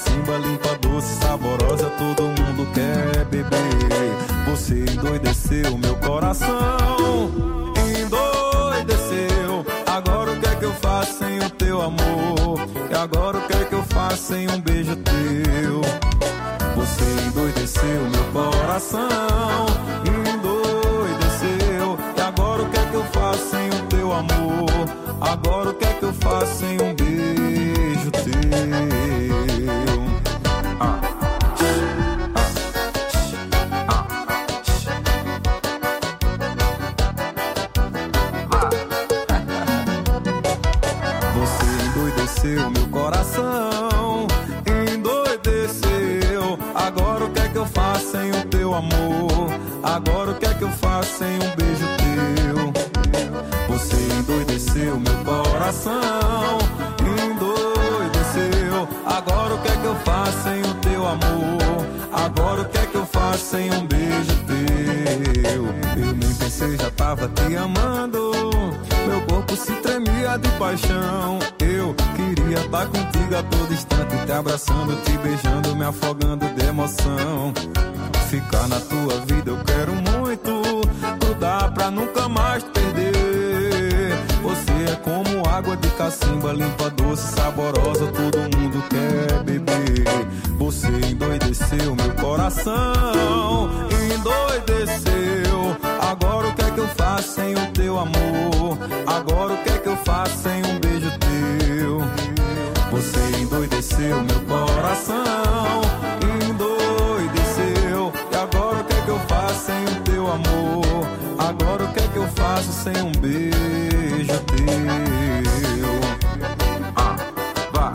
cacimba, limpa, doce, saborosa, todo mundo quer beber. Você endoideceu meu coração, endoideceu. Agora o que é que eu faço sem o teu amor? E agora o que é que eu faço sem um beijo teu? Você endoideceu meu coração, endoideceu. E agora o que é que eu faço sem o teu amor? Agora o que é que eu faço sem um beijo teu? Você endoideceu meu coração, endoideceu. Agora o que é que eu faço sem o teu amor? Agora o que é que eu faço sem um beijo teu? Você endoideceu meu coração, endoideceu. Agora o que é que eu faço sem o teu amor? Agora o que é que eu faço sem um beijo teu? Eu nem pensei, já tava te amando. Meu corpo se tremia de paixão. Eu queria estar contigo a todo instante, te abraçando, te beijando, me afogando de emoção. Ficar na tua vida eu quero muito, grudar pra nunca mais te perder. Você é como água de cacimba, limpa, doce, saborosa, todo mundo quer beber. Você endoideceu meu coração, endoideceu. Agora o que é que eu faço sem o teu amor? Agora o que é que eu faço sem um beijo teu? Você endoideceu meu coração, endoideceu. E agora o que é que eu faço sem o teu amor? Agora o que é que eu faço sem um beijo teu? Vai.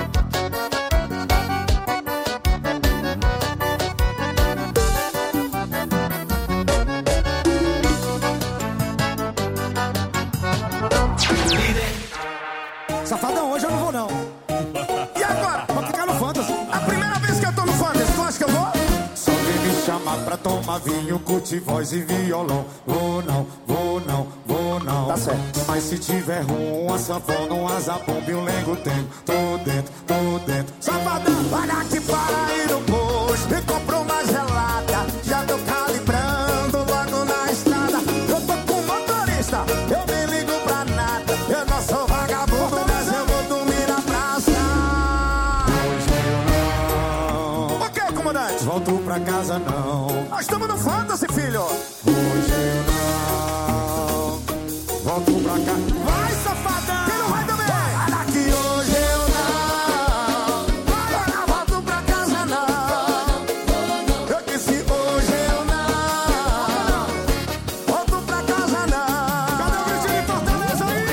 Safadão, hoje eu não vou não. E agora? Vou ficar no Fantasy. A primeira vez que eu tô no Fantasy, tu acha que eu vou? Só vem me chamar pra tomar vinho, curte voz e violão. Vou não, vou não, vou não. Tá certo. Mas se tiver uma sanfona, um azabomba e um lengo tenho. Tô dentro, tô dentro. Safadão, para aqui para ir no posto. Me comprou uma gelada, já tô calibrando logo na estrada. Eu tô com motorista, eu nem ligo pra nada. Eu não sou vagabundo, mas eu vou dormir na praça. Hoje eu não Ok, comandante. volto pra casa não. Nós estamos no Fantasy, filho. Hoje eu não volto pra casa. Vai, safadão. Quem não vai também? Para que hoje eu não. Eu não volto pra casa, não. Eu disse hoje eu não. Volto pra casa, não. Cadê o gritinho de Fortaleza aí?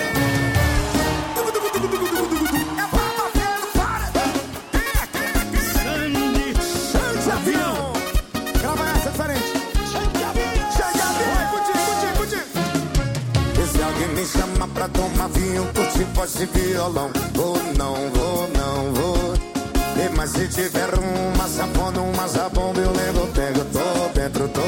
É Botafogo, para. Quem é? Xande Avião. Grava essa diferente. Xande Avião. Vai, contigo. E se alguém me chama pra tomar vinho, curte voz e violão. Vou não, vou não, vou. E mas se tiver uma sanfona, uma zabomba, eu lembro, pego. Tô dentro, tô.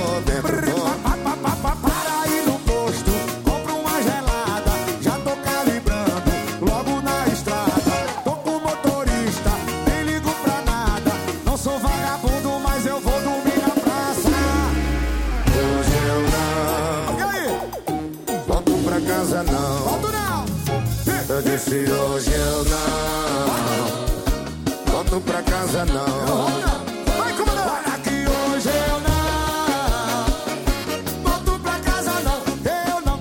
Para ir no posto, compro uma gelada, já tô calibrando, logo na estrada. Tô com motorista, nem ligo pra nada. Não sou vagabundo, mas eu vou dormir na praça. Hoje eu não E aí? volto pra casa não. Volto não! Eu disse hoje eu não volto pra casa não. Vai, comandante! Para que hoje eu não volto pra casa, não. Eu não,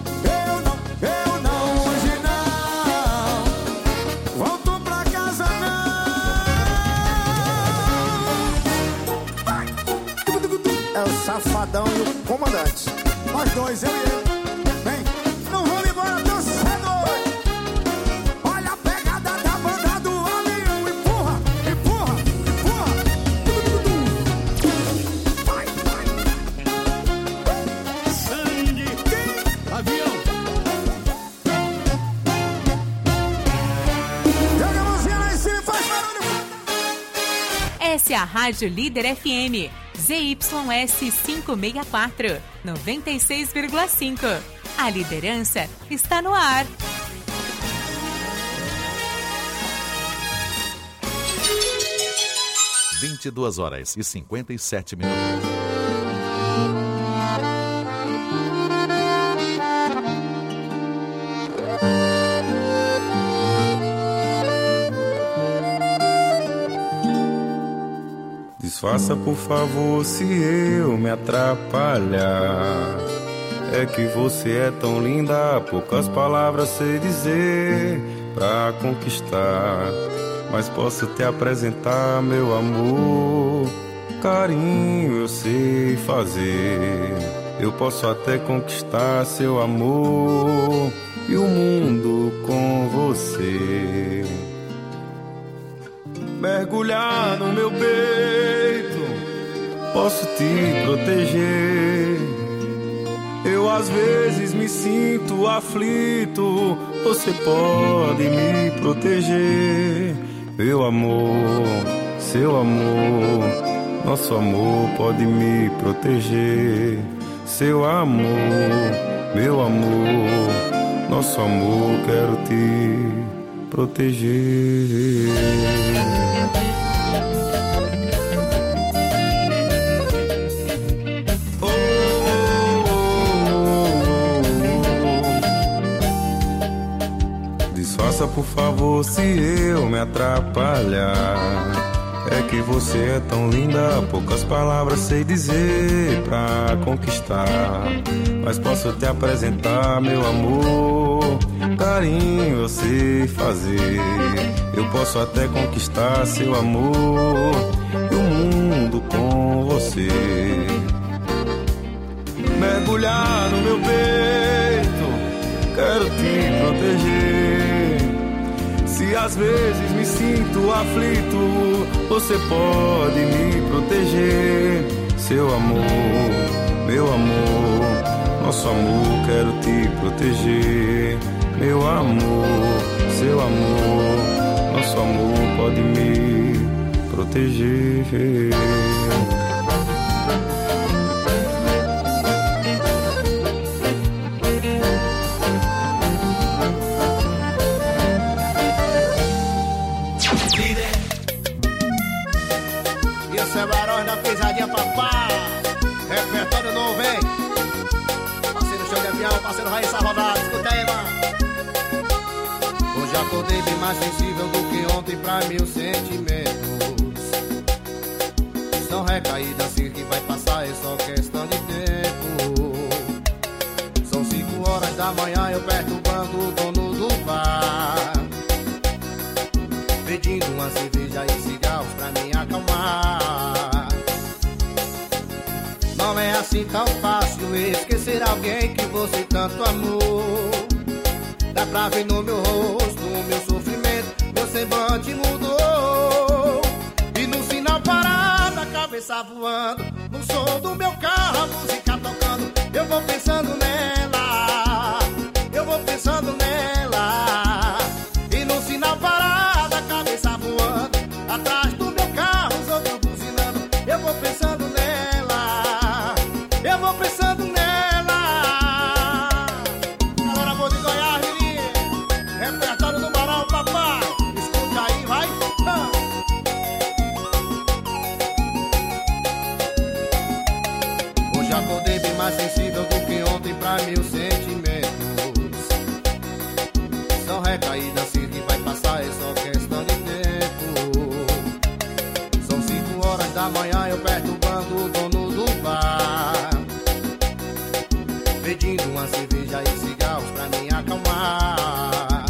hoje não volto pra casa, não. É o Safadão e o comandante. Nós dois, eu e ele. Vem, não vamos embora tão cedo hoje. Olha a pegada da banda do avião. Empurra. Vai. Sangue, avião. Joga a mãozinha lá em cima e faz barulho. Essa é a Rádio Líder FM. ZYS 564, 96,5. A liderança está no ar. 22h57. Disfarça, por favor, se eu me atrapalhar. É que você é tão linda, poucas palavras sei dizer pra conquistar. Mas posso te apresentar, meu amor. Carinho eu sei fazer. Eu posso até conquistar seu amor e o mundo com você. Mergulhar no meu peito, posso te proteger. Eu às vezes me sinto aflito, você pode me proteger. Meu amor, seu amor, nosso amor pode me proteger. Seu amor, meu amor, nosso amor quero te proteger. Disfarça, por favor, se eu me atrapalhar. É que você é tão linda, poucas palavras sei dizer pra conquistar. Mas posso te apresentar, meu amor. Carinho eu sei fazer. Eu posso até conquistar seu amor e o mundo com você. Mergulhar no meu peito, quero te proteger. Se às vezes me sinto aflito, você pode me proteger. Seu amor, meu amor, nosso amor quero te proteger. Meu amor, seu amor, nosso amor pode me proteger. Barões da Pisadinha Papá, repertório novo, hein? Parceiro Show de Avião, parceiro Raíssa Rodada, escuta aí, mano. Hoje acordei bem mais sensível do que ontem pra meus sentimentos. São recaídas assim que vai passar, é só questão de tempo. São 5 horas da manhã, eu perturbando o dono do bar, pedindo uma cerveja e cigarros pra me acalmar. Não é assim tão fácil esquecer alguém que você tanto amou. Dá pra ver no meu rosto o meu sofrimento, meu semblante mudou. E no sinal parado, a cabeça voando, no som do meu carro, a música tocando. Eu vou pensando nela, eu vou pensando nela. E no sinal parado, a cabeça voando, atrás do meu carro, os outros buzinando. Eu vou pensando nela, eu vou pensando nela. Galera boa de Goiás, menino, repertório do Barão, papai. Escuta aí, vai. Hoje acordei bem mais sensível do que ontem pra meus sentimentos. São recaídas assim que vai passar, é só questão de tempo. São 5 horas da manhã, eu perturbando o dono do bar, pedindo uma cerveja e cigarros pra me acalmar.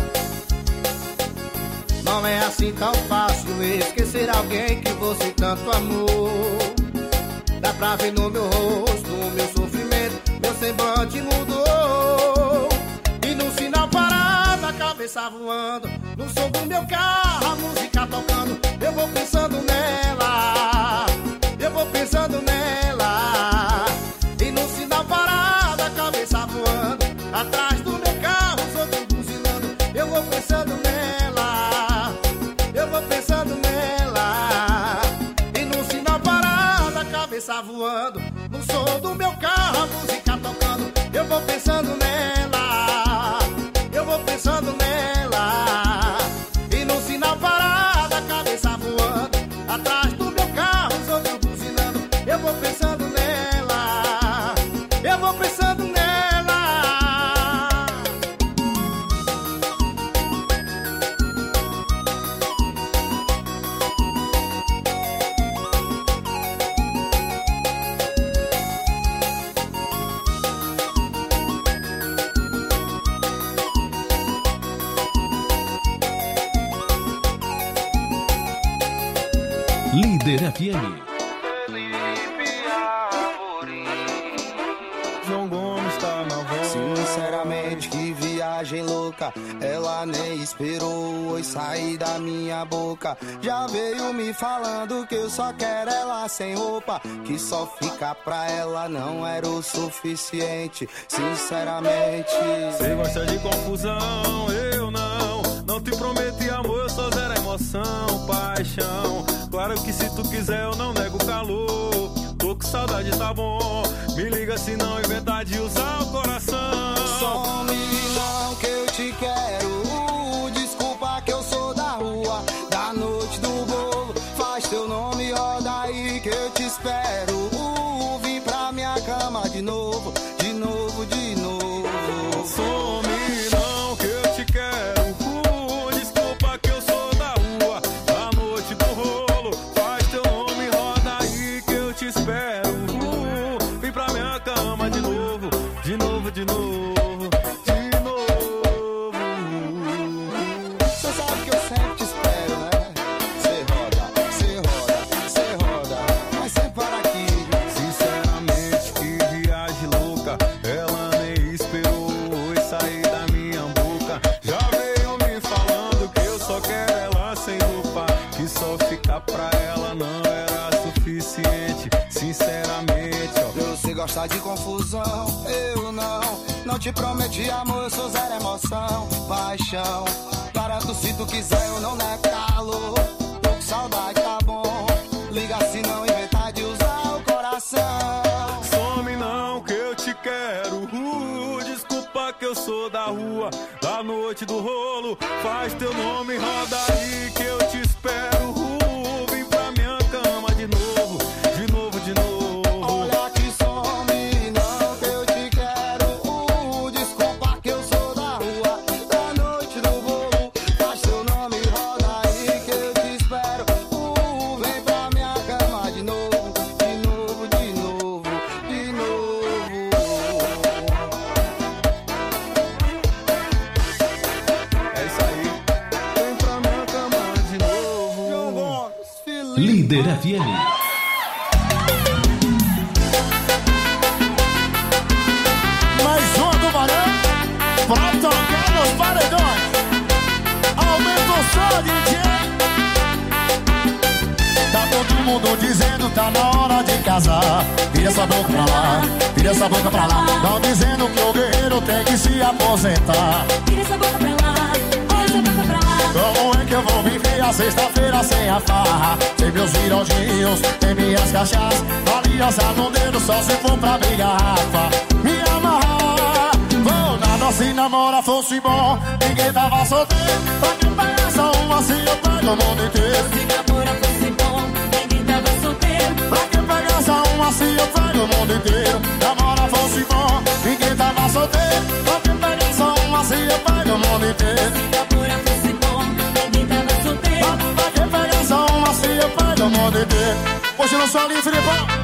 Não é assim tão fácil esquecer alguém que você tanto amou. Dá pra ver no meu rosto o meu sofrimento, meu semblante mudou. E no sinal parado, a cabeça voando, no som do meu carro, a música tocando. Eu vou pensando nela, eu vou pensando nela. E no sinal parado, a cabeça voando, atrás do meu carro, os outros buzinando. Eu vou pensando nela, eu vou pensando nela. E no sinal parado, a cabeça voando, no som do meu carro, a música tocando. Eu vou pensando nela, eu vou pensando nela. E no sinal parado, a cabeça voando, atrás do meu carro. Líder FM. João Gomes tá na voz. Sinceramente, que viagem louca. Ela nem esperou oi sair da minha boca. Já veio me falando que eu só quero ela sem roupa, que só ficar pra ela não era o suficiente. Sinceramente, Cê gosta de confusão, eu não. Não te prometi amor, eu só zero emoção, paixão. Claro que se tu quiser eu não nego o calor. Tô com saudade, tá bom. Me liga se não inventar de usar o coração. some não que eu te quero. Desculpa que eu sou da rua, da noite do bolo. Faz teu nome, roda aí que eu te espero. Vim pra minha cama de novo, de novo, de novo. Some não que eu te quero. Desculpa que eu sou da rua, da noite do rolo. Faz teu nome, roda aí que eu te espero. Vem pra minha cama de novo, de novo, de novo, de novo. Cê sabe que eu sempre te espero, né? Cê roda, cê roda, cê roda, mas sempre para aqui. Sinceramente, que viagem louca. Ela nem esperou oi sair da minha boca. Já veio me falando que eu só quero ela sem roupa, que só ficar pra ela não era suficiente. Sinceramente, ó. Você gosta de confusão, eu não. Não te prometi amor, eu sou zero emoção, paixão. Garanto se tu quiser eu não nego calor. Tô com saudade, tá bom. Liga se não inventar de usar o coração. Some não que eu te quero. Desculpa que eu sou da rua, da noite do rolo. Faz teu nome, roda aí que eu te espero. Vem pra minha cama de novo, de novo, de novo. Olha que some não que eu te quero. Desculpa que eu sou da rua, da noite do bolo. Faz teu nome, roda aí que eu te espero. Vem pra minha cama de novo, de novo, de novo, de novo. É isso aí. Vem pra minha cama de novo. João Gomes, Felipe. Líder FM. Mais uma do Barão pra tocar nos paredões. Aumenta o som, DJ. Tá todo mundo dizendo tá na hora de casar. Vira essa boca pra lá, vira essa boca pra lá. Tão dizendo que o guerreiro tem que se aposentar. Vira essa boca pra lá, vira essa boca pra lá. Como é que eu vou viver a sexta-feira sem a farra? Sem meus virondinhos, sem minhas cachaças. Aliança no dedo só se for pra abrir garrafa. Me amarrar, vou nada se namora fosse bom. Ninguém tava solteiro, pra que pegar só uma se eu pego o mundo inteiro. Se namora fosse bom, ninguém tava solteiro. Pra que pegar só uma se eu pego o mundo inteiro. Namora fosse bom, ninguém tava solteiro. Pra que pegar só uma se eu pego o mundo inteiro. Se namora fosse bom, ninguém tava solteiro. Pra que pegar só uma se eu pego o mundo inteiro. Hoje não sou livre, Filipão.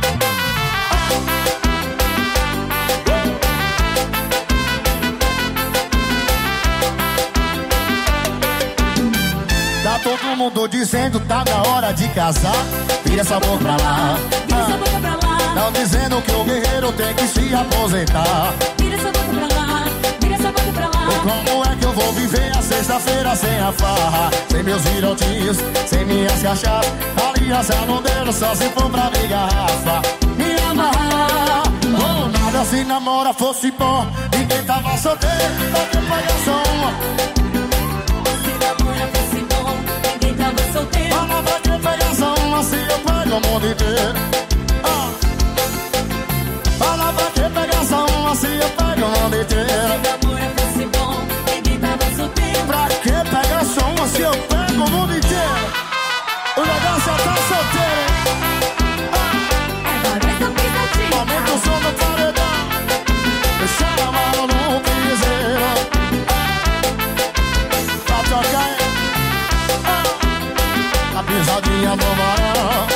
Tá todo mundo dizendo tá na hora de casar. Vira essa boca pra lá, Vira essa boca pra lá, tão dizendo que o guerreiro tem que se aposentar. vira essa boca pra lá, vira essa boca pra lá. Como é que eu vou viver a sexta-feira sem a farra? Sem meus virotinhos, sem minhas cachaças. Aliança no dedo só se for pra abrir garrafa. Me amarrar, ou nada se namora fosse bom. Ninguém tava solteiro, pra que pagar só uma? Se namora fosse bom, ninguém tava solteiro. Fala pra que pegar só uma se eu pego o mundo inteiro. Fala pra que pegar só uma se eu pego o mundo inteiro. Se namora fosse bom, ninguém tava solteiro. Pra que pegar só uma se eu pego o mundo inteiro? O negócio é tá solteiro, hein? Agora essa pisadinha. Aumenta o som do paredão. Deixa a mão no piseiro. Pra tocar, hein? A pisadinha do Barão.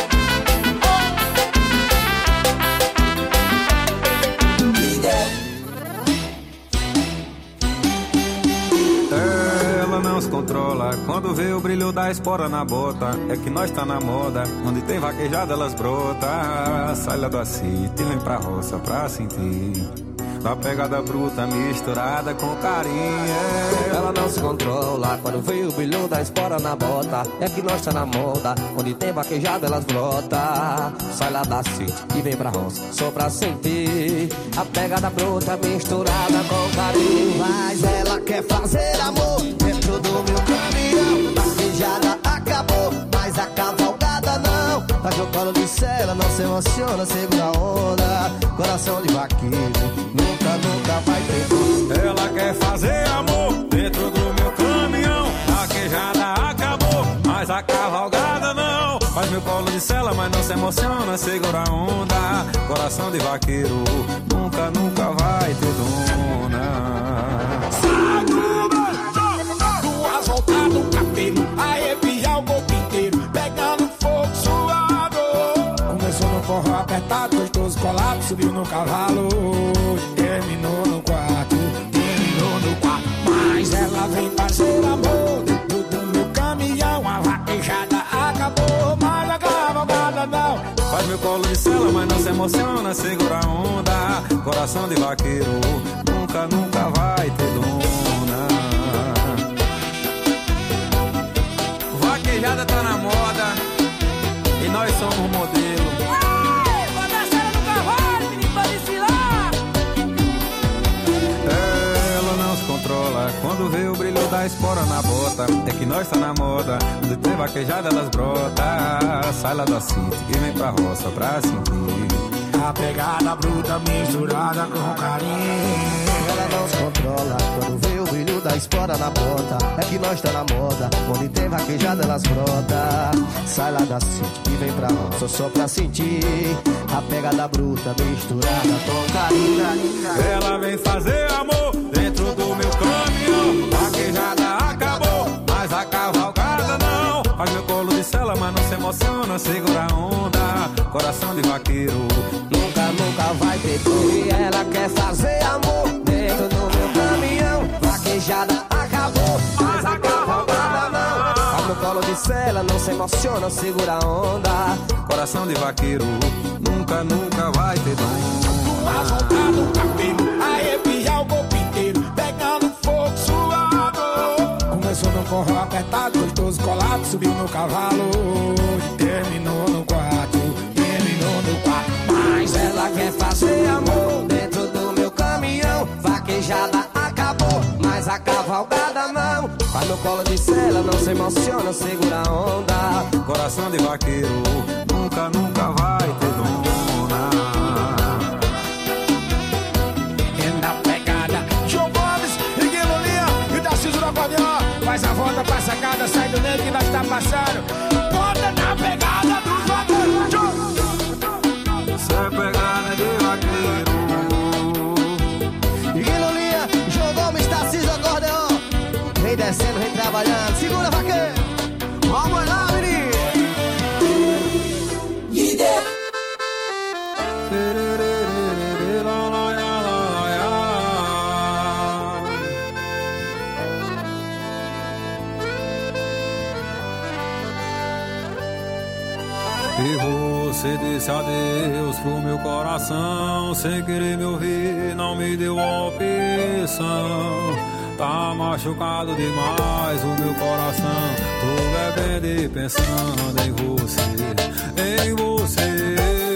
Ela não se controla quando vê o brilho da dá espora na bota, é que nós tá na moda. Onde tem vaquejada elas brota. Sai lá da city, vem pra roça pra sentir da pegada bruta misturada com carinho. Ela não se controla quando vê o brilho da espora na bota. É que nós tá na moda, onde tem vaquejada elas brota. Sai lá da city e vem pra roça só pra sentir a pegada bruta misturada com carinho. Mas ela quer fazer amor dentro do meu caminhão. Vaquejada acabou, mas a cavalgada não. Faz no colo de cela, não se emociona, segura a onda. Coração de vaqueiro, nunca vai ter dor. Ela quer fazer amor dentro do meu caminhão. A queijada acabou, mas a cavalgada não. Faz meu colo de cela, mas não se emociona, segura a onda. Coração de vaqueiro, nunca vai ter dona. Sai duas voltas no cabelo, arrepiar o corpo inteiro, pegando fogo suado. Começou no forró apertado, gostoso colado, subiu no cavalo, terminou no quarto. Mas ela vem fazer amor dentro do meu caminhão. A vaquejada acabou, mas a cavalgada não. Faz meu colo de cela, mas não se emociona, segura a onda. Coração de vaqueiro, nunca vai ter dona. Vaquejada tá na moda e nós somos modelo. Quando vê o brilho da espora na bota, é que nós tá na moda. Onde tem vaquejada elas brota. Sai lá da city e vem pra roça pra sentir a pegada bruta misturada com carinho. Ela não se controla quando vê o brilho da espora na bota. É que nós tá na moda, onde tem vaquejada elas brota. Sai lá da city e vem pra roça só pra sentir a pegada bruta misturada com carinho. Ela vem fazer amor dentro do meu caminhão. Vaquejada acabou, mas a cavalgada não. Faz meu colo de cela, mas não se emociona, segura a onda. Coração de vaqueiro, nunca vai ter dor. E ela quer fazer amor dentro do meu caminhão. Vaquejada acabou, mas a cavalgada não. Faz meu colo de cela, não se emociona, segura a onda. Coração de vaqueiro, nunca vai ter dor. Duas voltas no cabelo, arrepiar o corpo inteiro, pegando fogo suado. Começou no forró apertado, gostoso colado, subiu no cavalo, terminou no quarto. Mas ela quer fazer amor dentro do meu caminhão. Vaquejada acabou, mas a cavalgada não. Faz no colo de cela, não se emociona, segura a onda. Coração de vaqueiro, nunca vai ter dona. E na pegada, João Gomes e Guilherme e Tarcísio do acordeão. Faz a volta pra sacada, sai do meio que nós tá passando. Bota na pegada dos vaqueiros. Cê pegada de vaqueiro. Guilherme, João Gomes, Tarcísio, acordeão. Vem descendo, vem trabalhando. Segura, vaqueiro. Vamos lá, menino. E você disse adeus pro meu coração, sem querer me ouvir, não me deu a opção. Tá machucado demais o meu coração, tô bebendo e pensando em você, em você.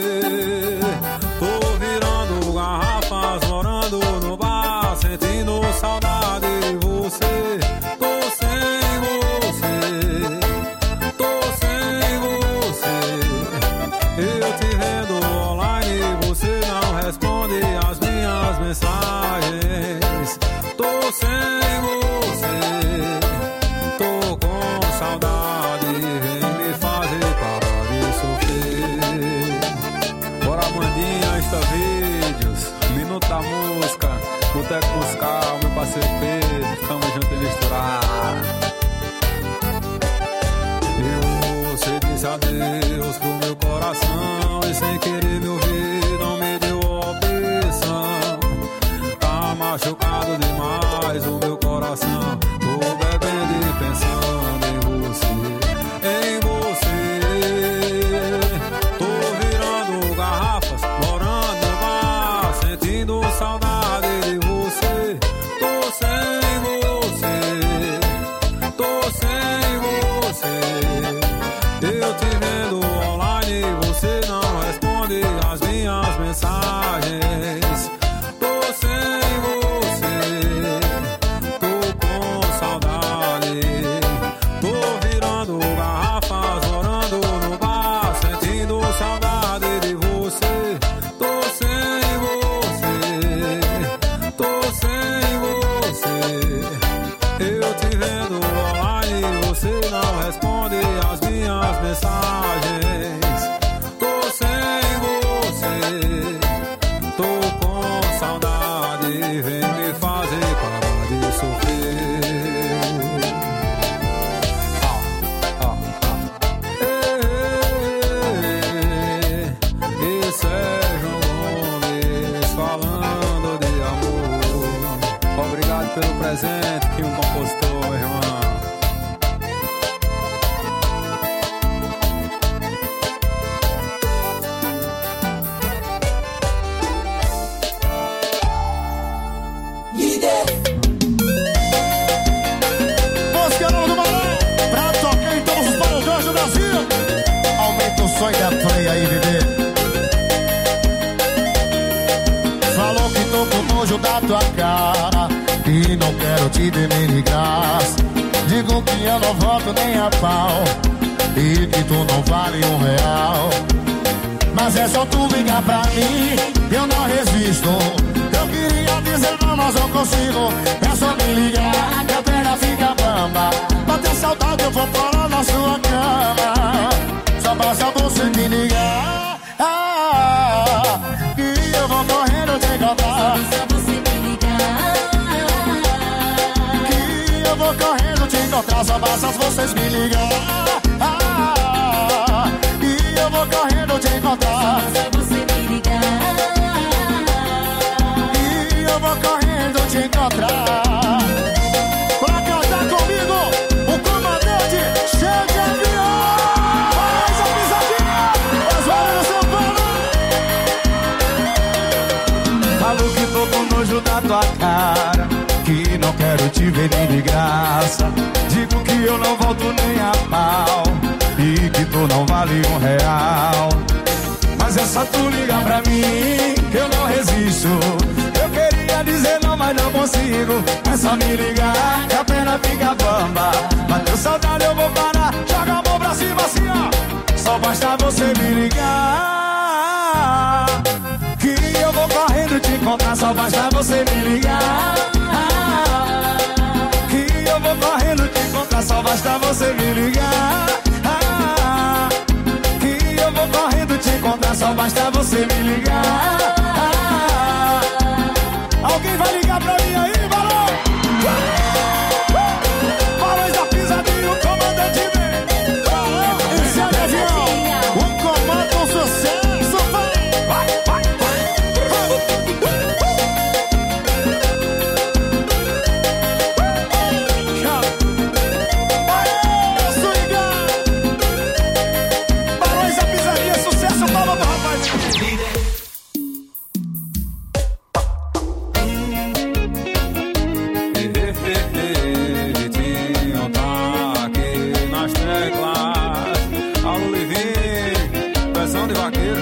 Tô virando garrafas, morando no bar, sentindo saudade de você. Tô sem você, tô sem você. Eu te vendo online, você não responde as minhas mensagens. Tô sem você, tô com saudade, vem me fazer parar de sofrer. Bora, Mandinha, Insta Vídeos, Minuto da Música, Boteco Musical, meu parceiro Pedro, tamo junto e misturado. E você disse adeus pro meu coração, e sem querer me ouvir, não me deu a opção. Tá machucado demais o meu coração, tô bebendo e pensando em você. minhas mensagens. Tô sem você, tô com saudade. Tô virando garrafas, morando no bar, sentindo saudade de você. Tô sem você, tô sem você. Eu te vendo online, você não responde as minhas mensagens. Tô sem você, tô com saudade. Vem me fazer parar de sofrer. Esse é João Gomes falando de amor. Obrigado pelo presente que um compositor, meu irmão. Moscarão do Maré, pra tocar em todos os paredões do Brasil. Aumenta o som da play aí, bebê. Falou que tô com nojo da tua cara e não quero te ver nem de graça. Digo que eu não volto nem a pau e que tu não vale R$1. Mas é só tu ligar pra mim, eu não resisto. Eu queria dizer não, mas não consigo. É só me ligar que a perna fica bamba. Bater saudade eu vou parar na sua cama. Só basta você me ligar, que eu vou correndo te encontrar. Só você me ligar. Que eu vou correndo te encontrar. Só basta vocês me ligar, que eu vou correndo te encontrar. Só você me ligar. E eu vou correndo te encontrar. Pra cantar comigo, o comandante cheio de avião. Faz a pisadinha, Oswaldo São Paulo. Falo que tô com nojo da tua cara, que não quero te ver nem de graça. Digo que eu não volto nem a pau e que tu não vale R$1. Mas é só tu ligar pra mim, que eu não resisto. Eu queria dizer não, mas não consigo. É só me ligar, que a perna fica bamba. Bateu saudade, eu vou parar. Joga a mão pra cima assim, ó. Só basta você me ligar, que eu vou correndo te encontrar. Só basta você me ligar, que eu vou correndo te encontrar. Só basta você me ligar, que eu vou correndo te encontrar. Só basta você me ligar. Alguém vai ligar pra mim aí, valor! Valores da pisadinha, o comandante vem. Esse é o avião, o comando, o sucesso, vai! Vai, vai, vai! Valores da pisadinha, sucesso, palma pro rapaz! Vitinho tá aqui nas teclas. Alô, Livinho, pressão de vaqueiro.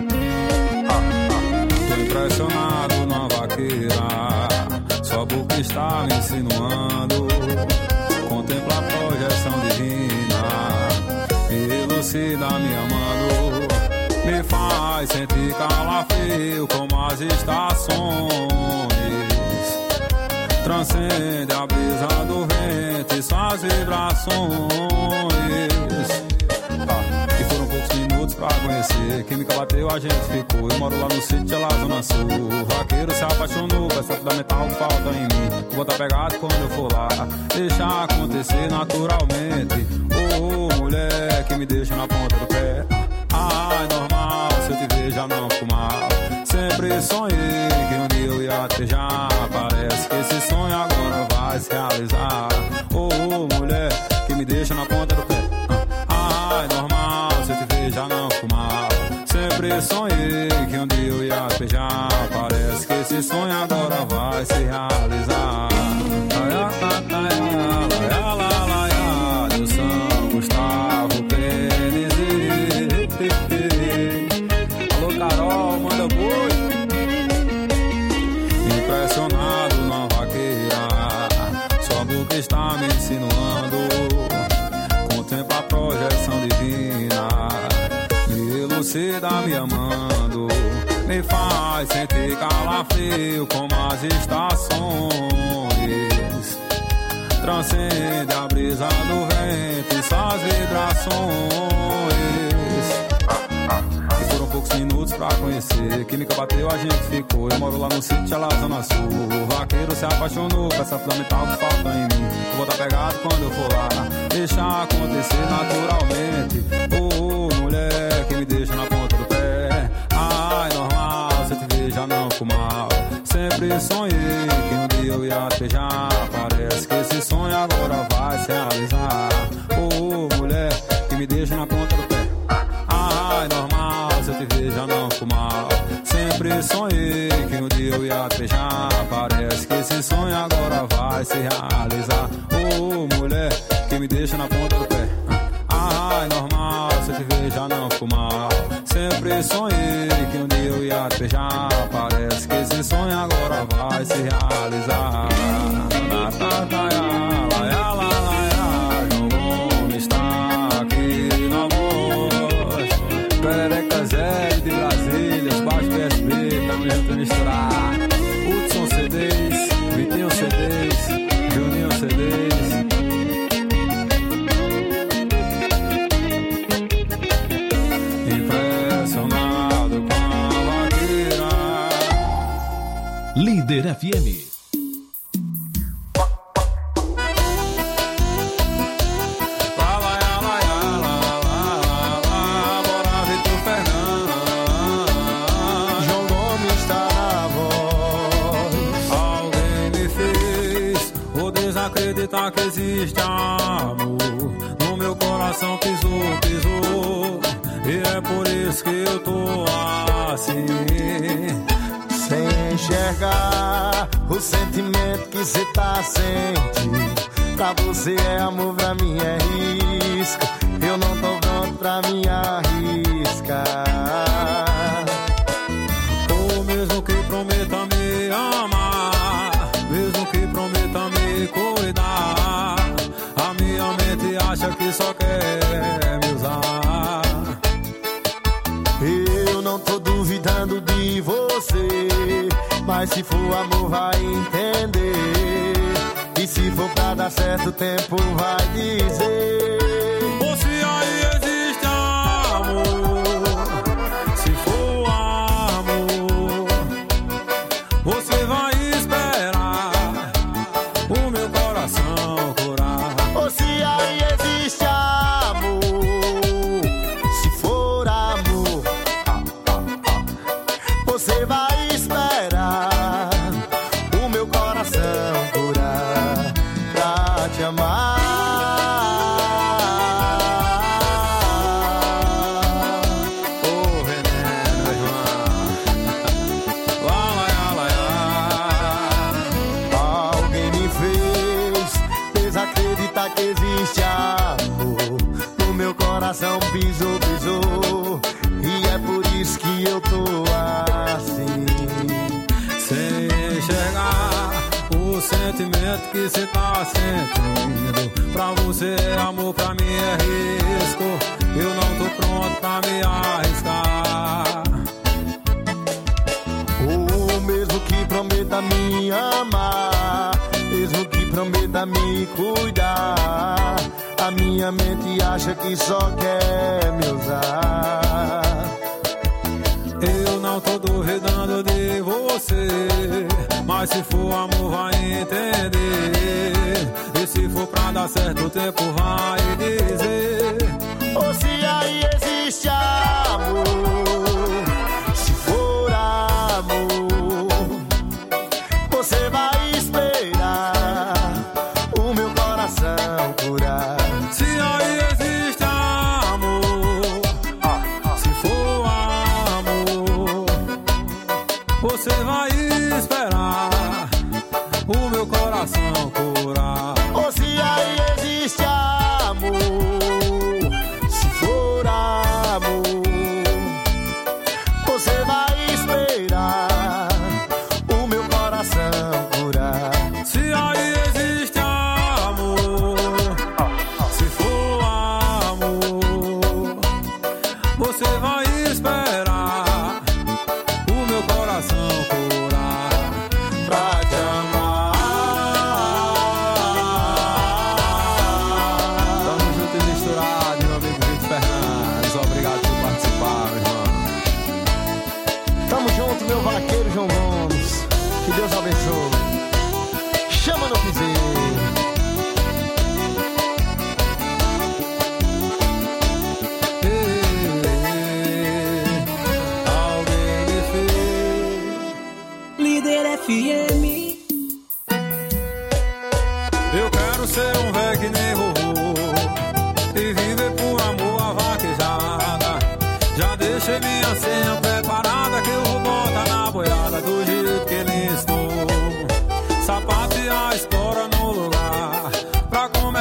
Tô impressionado na vaqueira, só porque está me insinuando. Contempla a projeção divina, me elucida me amando. Me faz sentir calafrio como as estações. Transcende a brisa do vento e suas vibrações. E foram poucos minutos pra conhecer. Química bateu, a gente ficou. Eu moro lá no sítio, lá Zona Sul. O vaqueiro se apaixonou, peça fundamental falta em mim. Vou estar pegado quando eu for lá, deixa acontecer naturalmente. Oh, mulher que me deixa na ponta do pé. Ai, normal, se eu te ver já não fico mal. Sempre sonhei que um dia eu ia te já. Parece que esse sonho agora vai se realizar. Oh, mulher que me deixa na ponta do pé. Ai, normal, se eu te ver já não fico mal. Sempre sonhei que um dia eu ia te já. Parece que esse sonho agora vai se realizar. Eu São Gustavo Pênis. Alô, Carol, manda adormecida me amando, me faz sentir calafrio como as estações. Transcende a brisa do vento e suas vibrações. E foram poucos minutos pra conhecer, química bateu, a gente ficou. Eu moro lá no sítio, ela zona sul. O vaqueiro se apaixonou com essa fundamental que falta em mim. Eu vou tá pegado quando eu for lá, deixar acontecer naturalmente. Oh, mulher que me deixa na ponta do pé. Ai, normal, se eu te ver já não fico mal. Sempre sonhei que um dia eu ia te beijar. Parece que esse sonho agora vai se realizar. Oh, mulher que me deixa na ponta do pé. Ai, normal, se eu te ver já não fico mal. Sempre sonhei que um dia eu ia te beijar. Parece que esse sonho agora vai se realizar. Oh, mulher que me deixa na ponta do pé. Ai, normal, se eu te ver já não fico mal. Sempre sonhei que um dia eu ia te beijar. Parece que esse sonho agora vai se realizar. João Gomes está aqui na voz. Pereca Zé de Brasília, os baixos PSB, também junto misturar. Hudson CDs, Vitinho CDs, Juninho CDs. Impressionado com a vaqueira. Líder FM. Acreditar que existe amor, no meu coração pisou, pisou, e é por isso que eu tô assim. Sem enxergar o sentimento que cê tá sentindo. Pra você é amor, pra mim é risco. Eu não tô pronto pra me arriscar. Ou mesmo que prometa me amar, mesmo que prometa me cuidar, a minha mente acha que só quer me usar. Eu não tô duvidando de você, mas se for amor vai entender. E se for pra dar certo o tempo vai dizer. Ou se aí existe amor, se for amor, você vai esperar o meu coração curar. Ou se aí existe amor, se for amor, você vai esperar o meu coração curar pra te amar. Oh, veneno, João. Alguém me fez desacreditar que existe amor. No meu coração pisou, pisou, e é por isso que eu tô assim. Sem enxergar o sentimento que cê tá sentindo. Pra você é amor, pra mim é risco. Eu não tô pronto pra me arriscar. Ou mesmo que prometa me amar, mesmo que prometa me cuidar, a minha mente acha que só quer me usar. Eu não tô duvidando de você, mas se for amor vai entender. E se for pra dar certo o tempo vai dizer. Ou se aí existe amor, se for amor, você vai esperar o meu coração curar. Se aí existe amor, se for amor, você vai esperar o meu coração curar. Ou se aí existe amor,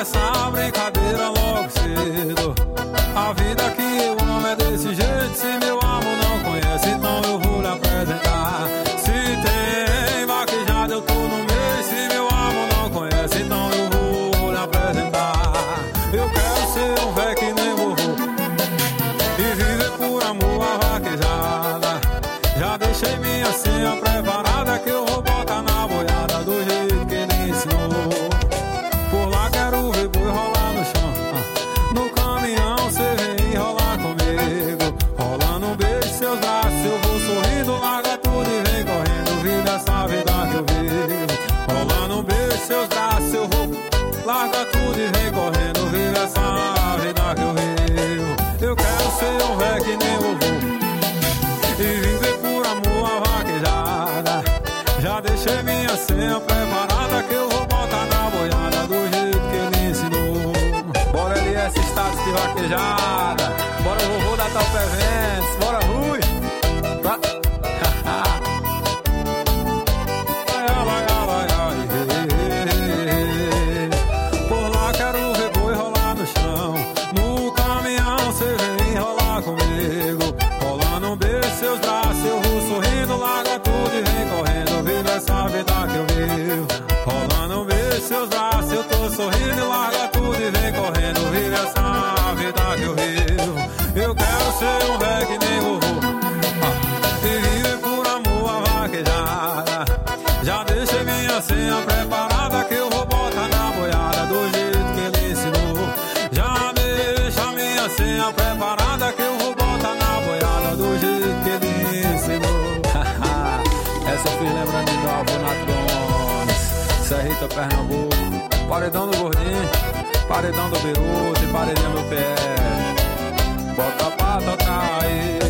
essa brincadeira logo cedo. A vida que eu amo é desse jeito. Se meu amor não conhece, então eu vou lhe apresentar. Se tem vaquejada, eu tô no meio. Se meu amor não conhece, então eu vou lhe apresentar. Eu quero ser um véio que nem vovô e viver por amor a vaquejada. Já deixei minha senha preparada, que eu vou botar na boiada do jeito que ele ensinou. Por lá quero ver boi rolar no chão. No caminhão cê vem rolar comigo. Rolando um beijo, seus braços, eu vou sorrindo. Larga tudo e vem correndo, vive essa vida que eu vivo. Rolando um beijo, seus braços, eu vou. Larga tudo e vem correndo, vive essa vida que eu vivo. Eu quero ser um véio que nem vovô e viver por amor a vaquejada. Já deixei minha senha preparada, que eu vou botar na boiada do jeito que ele ensinou. Bora LS Status de vaquejada. Bora vovô da Top Eventos. Bora Rui. Por lá quero ver boi rolar no chão. No caminhão cê vem rolar comigo. Rolando um beijo, seus braços, eu vou sorrindo. Larga tudo e vem correndo, vive essa vida que eu vivo. Rolando um beijo, seus braços, eu tô sorrindo. Larga tudo e vem correndo, vive essa vida que eu vivo. Eu quero ser um véio que nem vovô e viver por amor a vaquejada. Já deixei minha senha preparada, que eu vou botar na boiada do jeito que ele ensinou. Já deixa minha senha preparada, que eu vou botar na boiada do jeito que ele ensinou. Essa eu fiz lembrando de meu avô Natrones, Serrita, Pernambuco. Paredão do Gordinho, paredão do Beruto e paredão do pé. Bota pra tocar aí.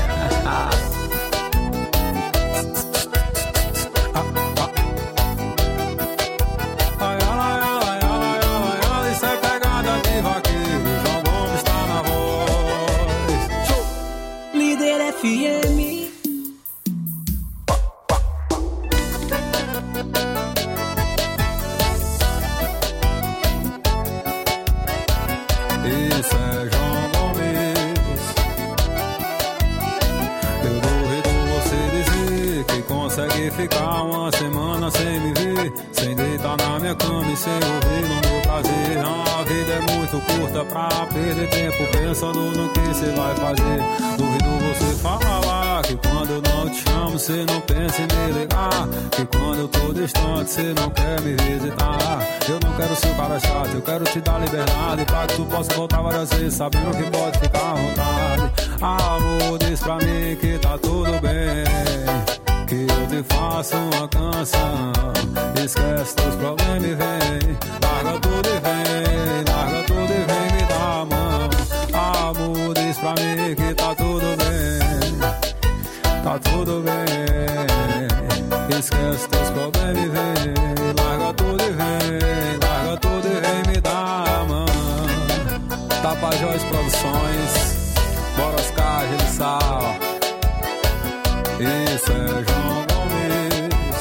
Isso é pegada de vaqueiro, João Gomes tá na voz. Show! Líder FM. Isso é João Gomes. Eu duvido você dizer que consegue ficar uma semana sem me ver, sem deitar na minha cama e sem ouvir no meu prazer. A vida é muito curta pra perder tempo pensando no que você vai fazer. Duvido você falar que quando eu não te chamo você não pensa em me ligar, que quando eu tô distante você não quer me visitar. Eu não quero ser o cara chato, eu quero te dar liberdade pra que tu possa voltar várias vezes sabendo que pode ficar à vontade. Amor, diz pra mim que tá tudo bem, que eu te faço uma canção. Esquece teus problemas e vem. Larga tudo e vem, larga tudo e vem me dar a mão. Amor, diz pra mim que tá tudo bem, tá tudo bem. Esquece teus problemas e vem. Larga tudo e vem, larga tudo e vem me dar a mão. Tapajós Produções, bora Oscar, Gelissal. Isso é João Gomes.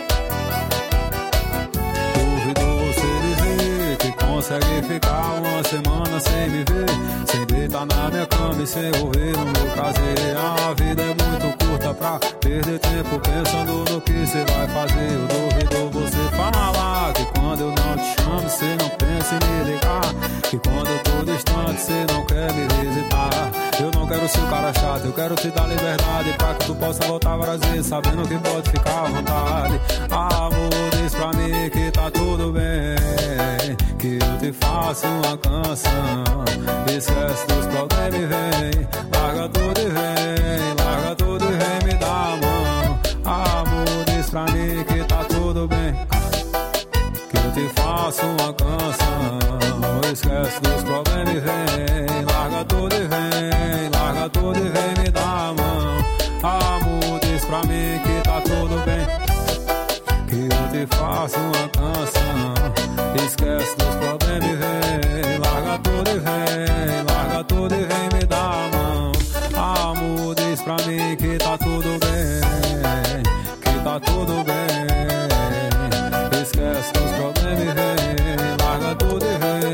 Duvido você dizer que consegue ficar uma semana sem me ver, sem deitar na minha cama e sem ouvir no meu prazer. A vida é muito curta pra perder tempo pensando no que você vai fazer. Eu duvido você falar que quando eu não te chamo você não pensa em me ligar, que quando eu tô distante você não quer me visitar. Eu não quero ser um cara chato, eu quero te dar liberdade pra que tu possa voltar várias vezes sabendo que pode ficar à vontade. Amor, diz pra mim que tá tudo bem, que eu te faço uma canção. Esquece dos problemas e vem. Larga tudo e vem, larga tudo e vem me dar a mão. Amor, diz pra mim que tá tudo bem, que eu te faço uma canção. Esquece dos problemas e vem. Larga tudo e vem, larga tudo e vem me dar a mão. Amor, diz pra mim que tá tudo bem, que eu te faço uma canção. Esquece dos problemas e vem. Larga tudo e vem, larga tudo e vem me dar a mão. Amor, diz pra mim que tá tudo bem, que tá tudo bem. Esquece dos problemas e vem. Larga tudo e vem.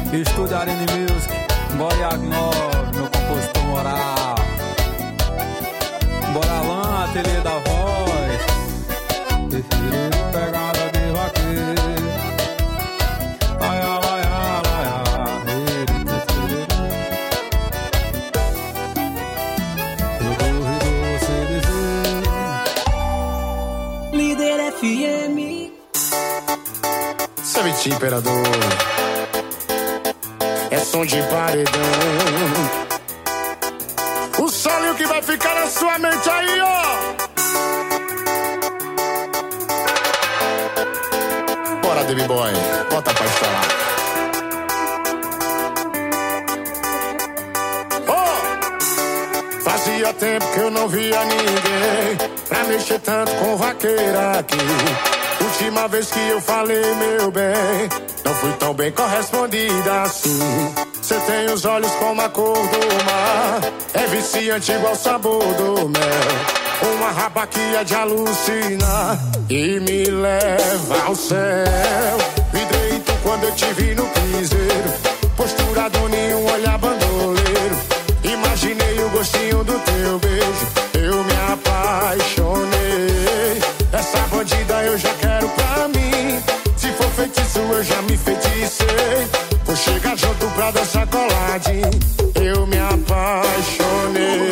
Estúdio Arena Music, Goriac 9, meu compositor moral. Boralã, ateliê da voz. Preferido pegada de vaqueiro. Ai, ai, ai, ai, ai. Líder FM. Sabe, imperador, é som de paredão. O solo que vai ficar na sua mente aí, ó. Bora, David Boy, bota pra instalar. Oh! Fazia tempo que eu não via ninguém pra mexer tanto com vaqueira aqui. Última vez que eu falei, meu bem, não fui tão bem correspondida assim. Cê tem os olhos como a cor do mar, é viciante igual o sabor do mel. Uma raba que é de alucinar e me leva ao céu. Vidreito quando eu te vi no piseiro, postura do ninho, olhar bandoleiro. Imaginei o gostinho do teu beijo, eu me apaixonei. Essa bandida eu já quero pra mim, se for feitiço eu já me feticei. Vou chegar junto pra dançar coladinho, eu me apaixonei.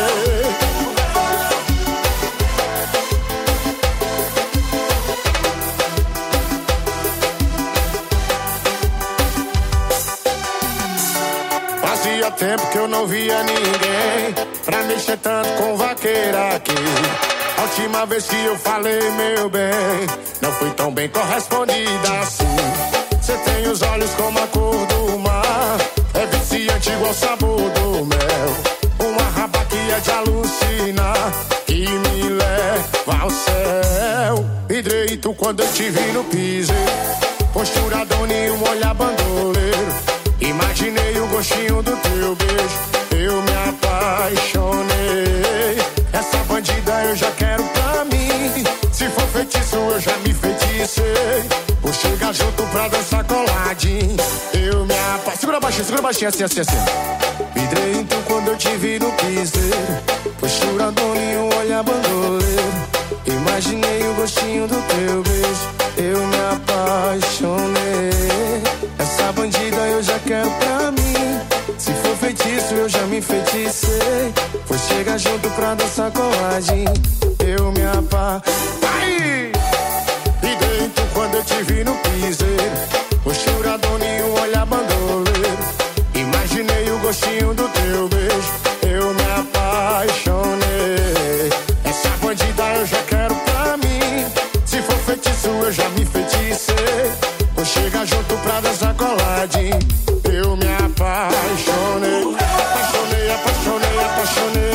Fazia tempo que eu não via ninguém pra mexer tanto com vaqueira aqui. A última vez que eu falei, meu bem, não fui tão bem correspondida assim. Cê tem os olhos como a cor do mar, é viciante igual o sabor do mel. Uma raba que é de alucinar e me leva ao céu. Vidreito quando eu te vi no piseiro, postura doninho, olhar bandoleiro. Imaginei o gostinho do teu beijo, eu me apaixonei. Essa bandida eu já quero pra mim, se for feitiço eu já me feticei. Vou chegar junto pra dançar coladinho, eu me apaixonei. Segura baixinho, assim, assim, assim. Vidreito quando eu te vi no piseiro, postura doninho, olhar bandoleiro. Imaginei o gostinho do teu beijo, eu me apaixonei. Essa bandida eu já quero pra mim, se for feitiço eu já me feticei. Vou chegar junto pra dançar coladinho, eu me apaixonei. E dentro quando eu te vi no piseiro, postura doninho, olhar bandoleiro. Imaginei o gostinho do teu beijo, eu me apaixonei. Essa bandida eu já quero pra mim, se for feitiço eu já me feticei. Vou chegar junto pra dançar coladinho, eu me apaixonei. Apaixonei, apaixonei, apaixonei.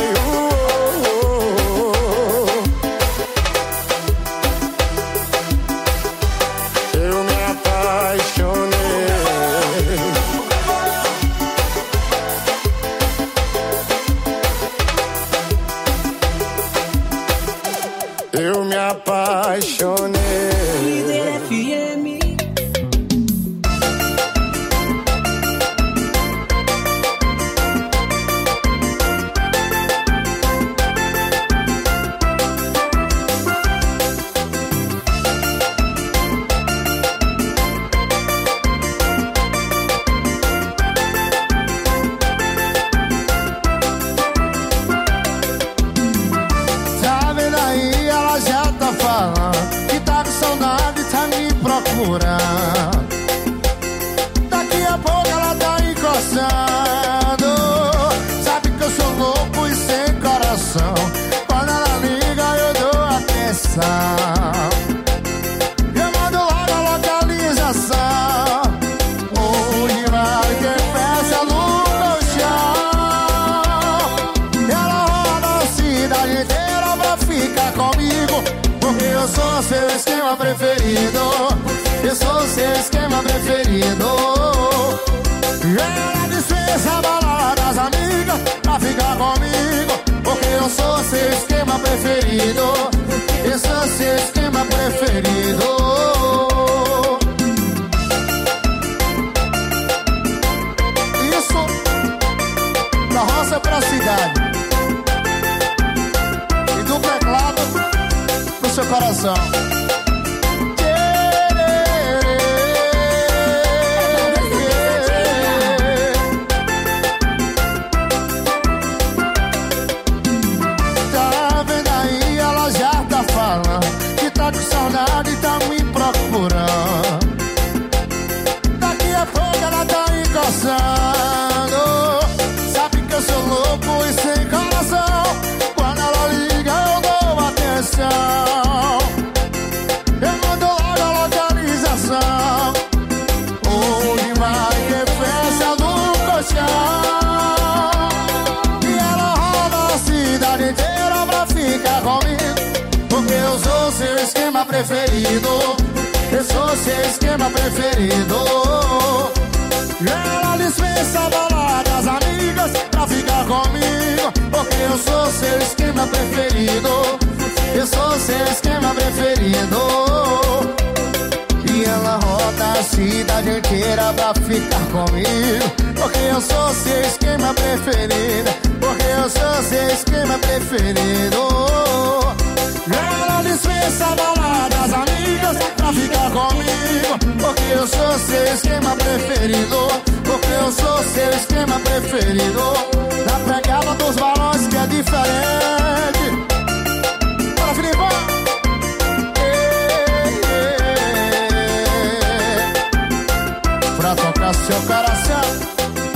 Eu me apaixonei. Eu me apaixonei. Líder FM. Daqui a pouco ela tá encostando. Sabe que eu sou louco e sem coração. Quando ela liga eu dou atenção. Eu mando logo a localização. Onde vai que peça no colchão. Ela roda a cidade inteira pra ficar comigo, porque eu sou seu esquema preferido. Eu sou seu esquema preferido. Ela desfez a balada das amigas pra ficar comigo, porque eu sou seu esquema preferido. Eu sou seu esquema preferido. coração. Tá vendo aí, ela já tá falando que tá com saudade e tá me procurando. Daqui a pouco ela tá encostando. Sabe que eu sou louco e sem coração. Quando ela liga eu dou atenção. Eu mando logo a localização. Onde vai ter festa no colchão. E ela roda a cidade inteira pra ficar comigo. Porque eu sou seu esquema preferido. Eu sou seu esquema preferido. Ela dispensa baladas amigas pra ficar comigo. Porque eu sou seu esquema preferido. Eu sou seu esquema preferido. E ela roda a cidade inteira pra ficar comigo. Porque eu sou seu esquema preferido. Porque eu sou seu esquema preferido. Ela dispensa baladas amigas pra ficar comigo. Porque eu sou seu esquema preferido. Porque eu sou seu esquema preferido. Na pegada dos balões que é diferente. Bora, Filipão! Pra tocar seu coração.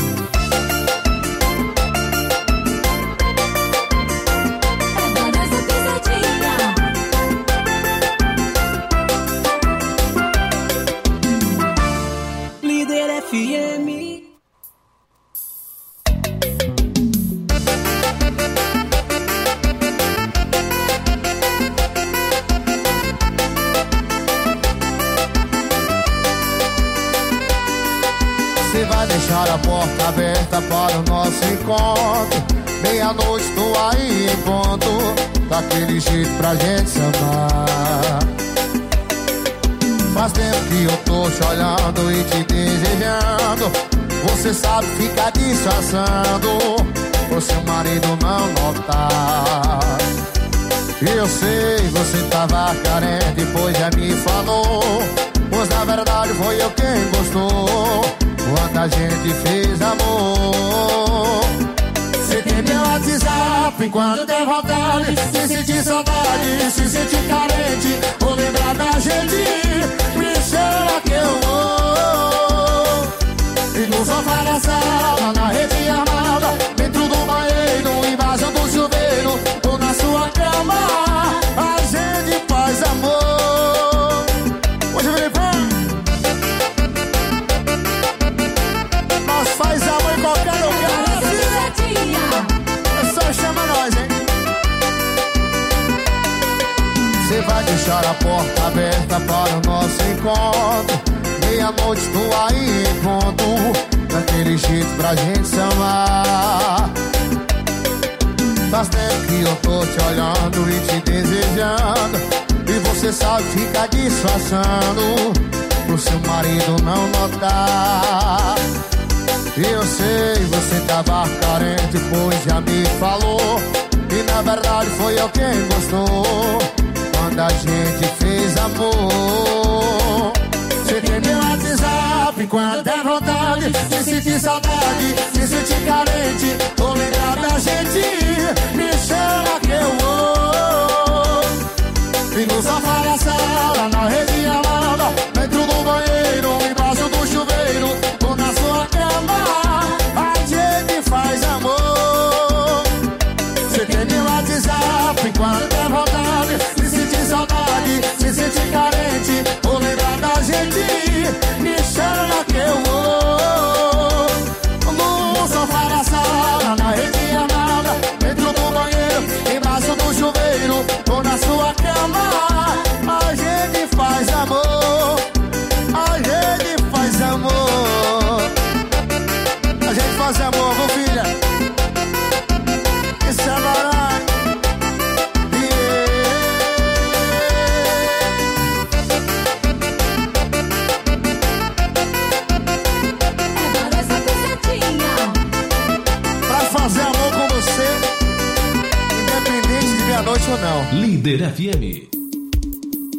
Líder FM. Você vai deixar a porta aberta para o nosso encontro. Meia-noite tô aí em ponto. Daquele jeito pra gente se amar. Faz tempo que eu tô te olhando e te desejando. Você sabe ficar disfarçando pro seu marido não notar. Eu sei, você tava carente, pois já me falou. Pois na verdade foi eu quem gostou quando a gente fez amor. Você tem meu WhatsApp quando der vontade. Se sentir saudade, se sentir carente, ou lembrar da gente, me chama que eu vou. E no sofá da sala, na rede armada, dentro do banheiro, embaixo do chuveiro, ou na sua cama, a gente faz amor. Hoje nós faz amor em qualquer lugar. É só chamar nós, hein? Você vai deixar a porta aberta para o nosso encontro. Meia-noite tô aí em ponto. Daquele jeito pra gente se amar. Faz tempo que eu tô te olhando e te desejando. E você sabe ficar disfarçando pro seu marido não notar. Eu sei, você tava carente, pois já me falou. E na verdade foi eu quem gostou quando a gente fez amor. Você tem meu WhatsApp quando der vontade. Se sentir saudade, se sentir carente, ou lembrar da gente, me chama que eu vou. E no sofá da sala, na rede amada, dentro do banheiro, embaixo do chuveiro, ou na sua cama, a gente faz amor. Você tem meu WhatsApp quando der vontade. Se sentir saudade, se sentir carente, ou lembrar da gente, me chama que eu vou. No sofá da sala, na rede amada, dentro do banheiro, embaixo do chuveiro, ou na sua cama, a gente faz amor. A gente faz amor. A gente faz amor, viu, filha? Isso é baralho. Pra fazer amor com você, independente de meia-noite ou não. Líder FM.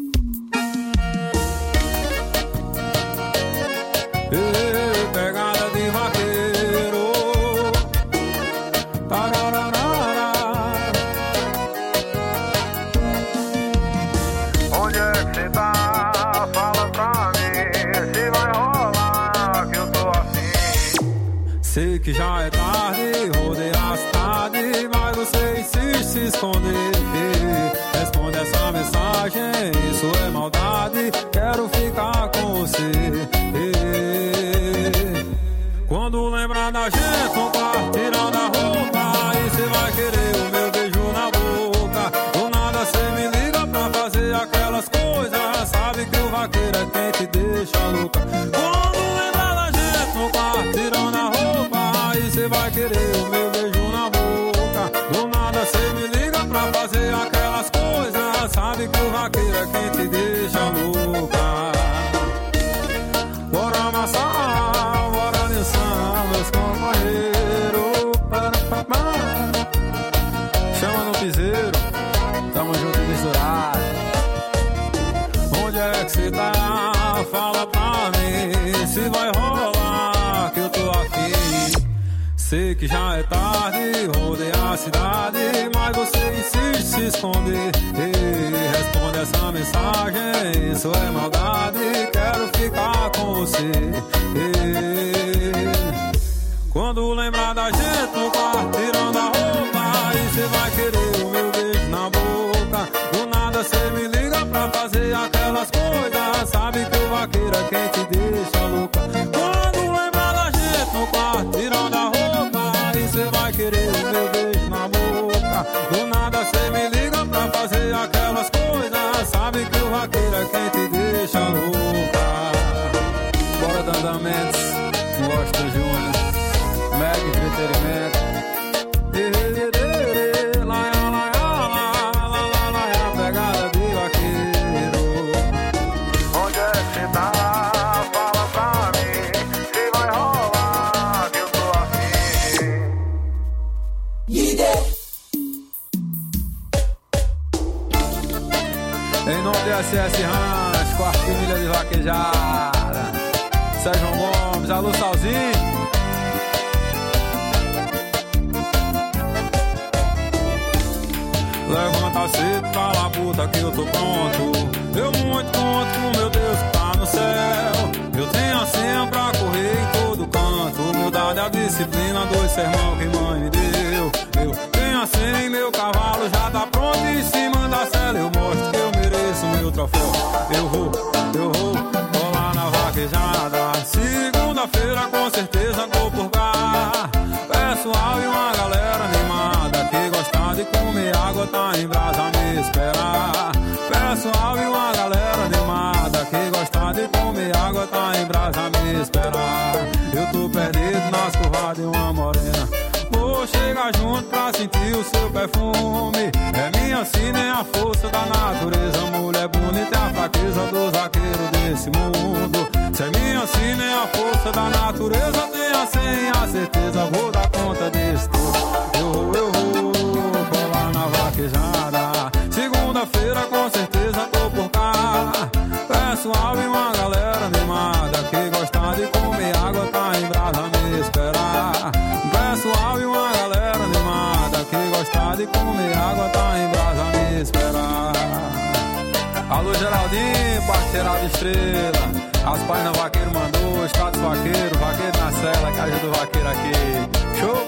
ficar com você. Quando lembrar da gente no quarto, tirando a roupa, aí cê vai querer o meu beijo na boca. Do nada cê me liga pra fazer aquelas coisas, sabe que o vaqueiro é quem te deixa louca. Quando lembrar da gente no quarto, tirando a roupa, aí cê vai querer o meu beijo na boca. Do nada cê me liga pra fazer aquelas coisas, sabe que o vaqueiro é quem te deixa louca. Bora amassar, bora dançar, meus companheiros. Chama no piseiro, tamo junto e misturado. Onde é que cê tá? Fala pra mim se vai rolar, que eu tô afim. Sei que já é tarde, rodei a cidade, mas você insiste em se esconder. Responde essa mensagem, isso é maldade, quero ficar com você. Quando lembrar da gente no quarto, tirando a roupa, aí cê vai querer o meu beijo na boca. Do nada cê me liga pra fazer aquelas coisas, sabe que o vaqueiro é quem te deixa louca. Quando lembrar da gente no quarto, tirando a roupa, aí cê vai querer o meu beijo na boca. Do nada cê me liga pra fazer aquelas coisas, sabe que o vaqueiro é quem te deixa louca. Bora Dandan Mendes, Washington Júnior, Meg Entretenimento. Pegada de vaqueiro. Onde é que cê tá? Fala pra mim se vai rolar, que eu tô afim. Em nome de SS Ranch, quartilha de vaquejada, Sérgio Gomes, alô Salzinho. Levanta cedo pra labuta que eu tô pronto. Eu muito conto com meu Deus que tá no céu. Eu tenho a senha pra correr em todo canto. Humildade, a disciplina, 2 sermão que mãe me deu. Eu tenho a senha e meu cavalo já tá pronto. Em cima da cela eu mostro que eu mereço meu troféu. Eu vou colar na vaquejada. Segunda-feira com certeza tô por cá. Pessoal e uma galera animada que gosta de comer água tá em brasa a me esperar. Pessoal e uma galera animada que gosta de comer água tá em brasa a me esperar. Eu tô perdido nas curvas de uma morena, vou chegar junto pra sentir o seu perfume. É minha sina, é a força da natureza. Mulher bonita é a fraqueza do zagueiro desse mundo. Se é minha sina, é a força da natureza. Tenha sem a certeza, vou dar conta disso tudo. Eu vou colar na vaquejada. Segunda-feira com certeza tô por cá. Pessoal e uma galera animada que gosta de comer água tá em brasa a me esperar. Pessoal e uma galera animada que gosta de comer água tá em brasa a me esperar. Alô Geraldinho, parceirado de estrela. As páginas vaqueiro mandou, status vaqueiro, vaqueiro na cela, que ajuda o vaqueiro aqui. Show!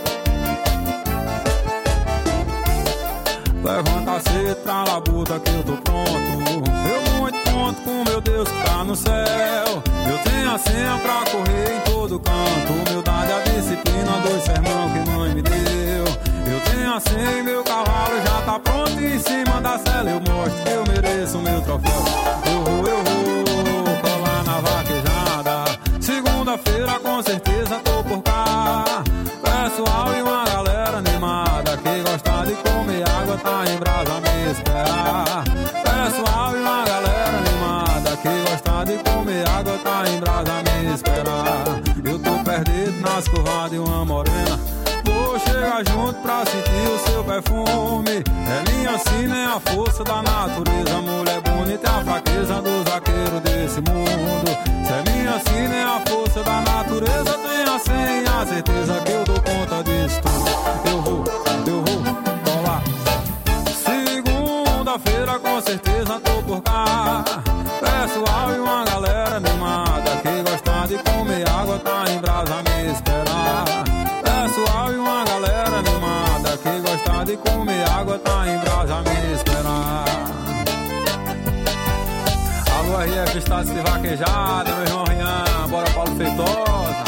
Levanta cedo pra labuta que eu tô pronto. Eu muito conto com meu Deus que tá no céu. Eu tenho a senha pra correr em todo canto. Humildade, a disciplina, 2 sermão que mãe me deu. Eu tenho a senha e meu cavalo já tá pronto. Em cima da cela eu mostro que eu mereço meu troféu. Eu vou colar na vaquejada. Segunda-feira com certeza tô por cá. Pessoal e uma galera animada que gosta de comer água tá em brasa a me esperar. Pessoal e uma galera animada que gosta de comer água tá em brasa a me esperar. Eu tô perdido nas curvas de uma morena, vou chegar junto pra sentir o seu perfume. É minha sina, é a força da natureza. Mulher bonita é a fraqueza do zaqueiro desse mundo. Se é minha sina, é a força da natureza. Tenha sem a certeza que eu dou conta disso tudo. Eu vou colar. Segunda-feira com certeza tô por cá. Pessoal e uma galera animada que gosta de comer água tá em brasa a me esperar. Pessoal e uma galera animada que gosta de comer água tá em brasa a me esperar. Alô RF Estado de vaquejada, meu irmão Rian, bora Paulo Feitosa.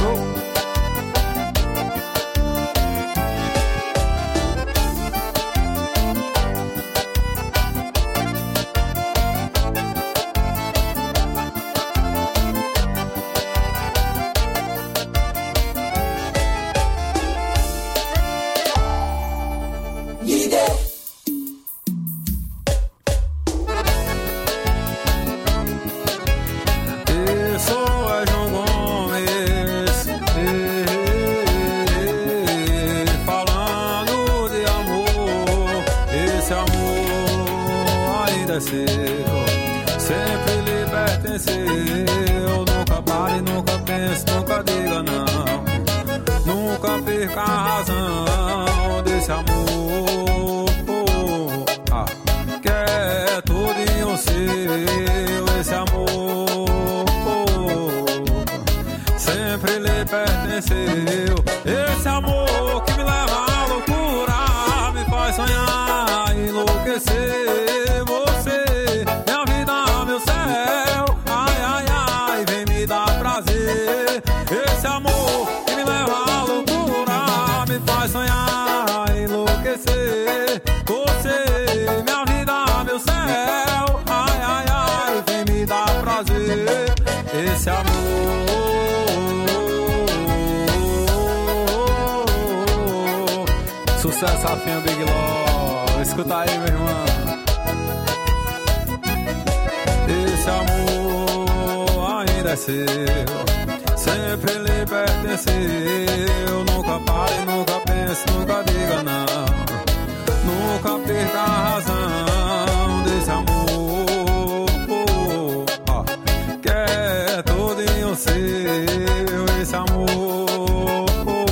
Sempre lhe pertenceu. Nunca pare, nunca pense, nunca diga não. Nunca perca a razão desse amor, que é tudinho seu. Esse amor sempre lhe pertenceu. Esse amor que me leva à loucura, me faz sonhar, enlouquecer. Esse amor que me leva à loucura, me faz sonhar, enlouquecer. Você, minha vida, meu céu, ai, ai, ai, vem me dar prazer. Esse amor, sucesso Rafinha Big Law, escuta aí, meu irmão. Esse amor ainda é seu, sempre lhe pertenceu. Nunca pare, nunca pense, nunca diga não. Nunca perca a razão desse amor, que é todinho seu. Esse amor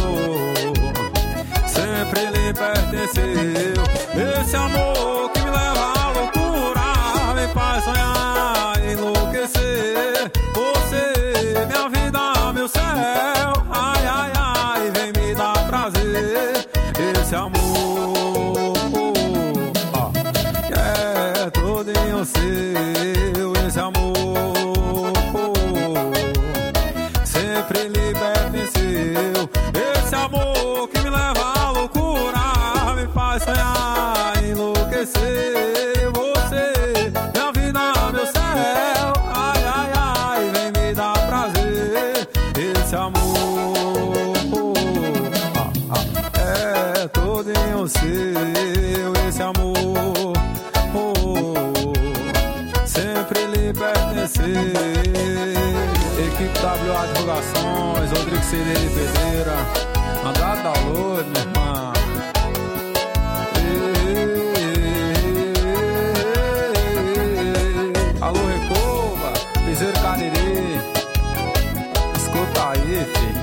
sempre lhe pertenceu. Esse amor que me leva à loucura, me faz sonhar, enlouquecer. Você, minha vida, meu céu, ai, ai, ai, vem me dar prazer. Esse amor, que é todinho seu. Esse amor sempre lhe pertenceu. Esse amor que me leva à loucura, me faz sonhar, enlouquecer. Você, minha vida, meu céu, ai, ai, ai, vem me dar prazer. Esse amor é todinho seu. Esse amor sempre lhe pertenceu. Equipe WA Divulgações, Rodrigo Cirene Pereira, Andrade Download, minha irmã. Alô, Recoba, Piseiro Cariri, escuta aí, filho.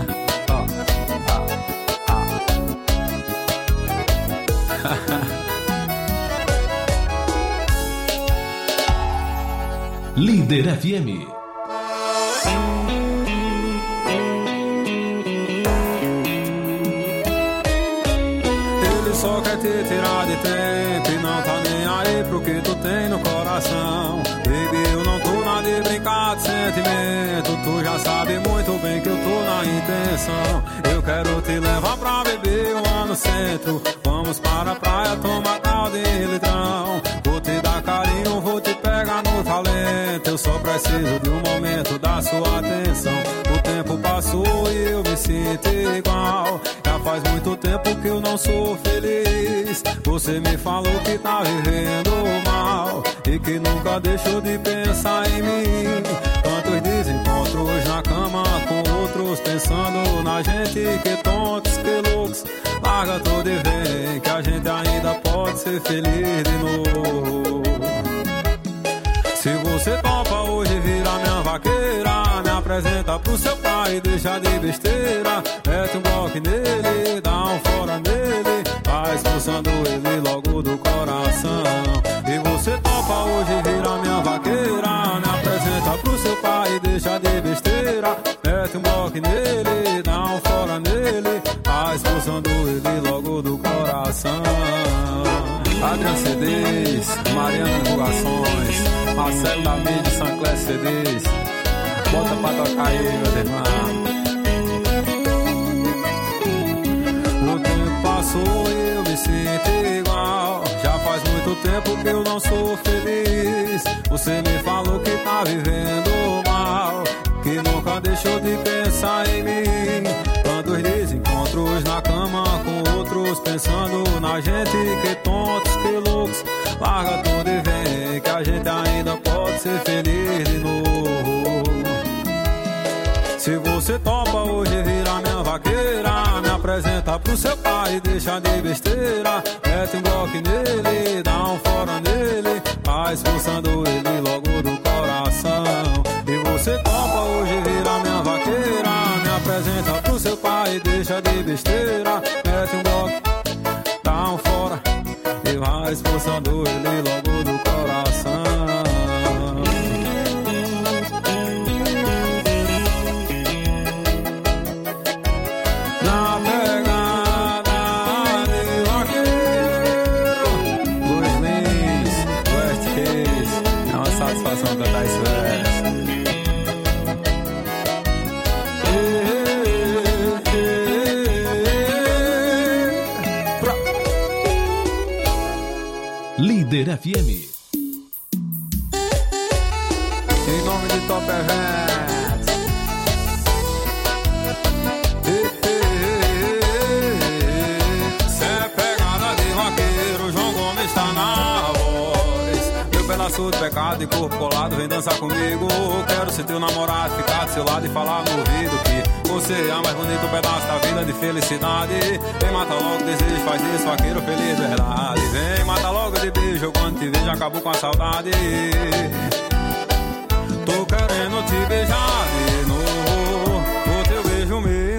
Líder FM. Ele só quer te tirar de tempo e não tá nem aí pro que tu tem no coração. Baby, eu não tô na de brincar de sentimento. Tu já sabe muito bem que eu tô na intenção. Eu quero te levar pra beber lá no centro. Vamos para a praia, tomar caldo e litrão. Vou te dar carinho, vou te pegar no talento. Eu só preciso de um momento da sua atenção. O tempo passou e eu me sinto igual. Já faz muito tempo que eu não sou feliz. Você me falou que tá vivendo mal e que nunca deixou de pensar em mim. Quantos desencontros na cama com outros, pensando na gente, que tontos, que loucos. Larga tudo e vem, que a gente ainda pode ser feliz de novo. Se você topa hoje virar minha vaqueira, me apresenta pro seu pai, deixa de besteira. Mete um bloco nele, dá um fora nele, vai expulsando ele logo do coração. E você topa hoje virar minha vaqueira, me apresenta pro seu pai, deixa de besteira. Mete um bloco nele, dá um fora nele, vai expulsando ele logo do coração. Adrian CDs, Mariana Divulgações, Marcelo da Mídia, Sancler CDs. Bota pra tocar aí, meu irmão. O tempo passou e eu me sinto igual. Já faz muito tempo que eu não sou feliz. Você me falou que tá vivendo mal, que nunca deixou de pensar em mim. Tantos desencontros na cama com outros, pensando na gente. Que tontos, que loucos. Larga tudo e vem, que a gente ainda pode ser feliz de novo. Se você topa hoje virar minha vaqueira, me apresenta pro seu pai, deixa de besteira. Mete um bloco nele, dá um fora nele, vai expulsando ele logo do coração. E você topa hoje virar minha vaqueira, me apresenta pro seu pai, deixa de besteira. Mete um bloco, dá um fora e vai expulsando ele logo do coração. Na pegada de vaqueiro, Luiz Lins, West Case, é uma satisfação cantar esse verso. Líder FM. Em nome de Top Events. Cê é pegada de vaqueiro, João Gomes tá na voz. Meu pedaço de pecado e corpo colado, vem dançar comigo. Quero ser teu namorado, ficar do seu lado e falar no ouvido que você é o mais bonito pedaço da vida de felicidade. Vem, mata logo o desejo, faz isso, vaqueiro feliz, verdade. Vem, mata logo de beijo, quando te vejo acabou com a saudade. Tô querendo te beijar de novo, o teu beijo me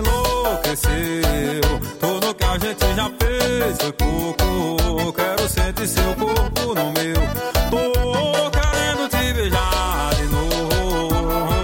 enlouqueceu. Tudo que a gente já fez foi pouco, quero sentir seu corpo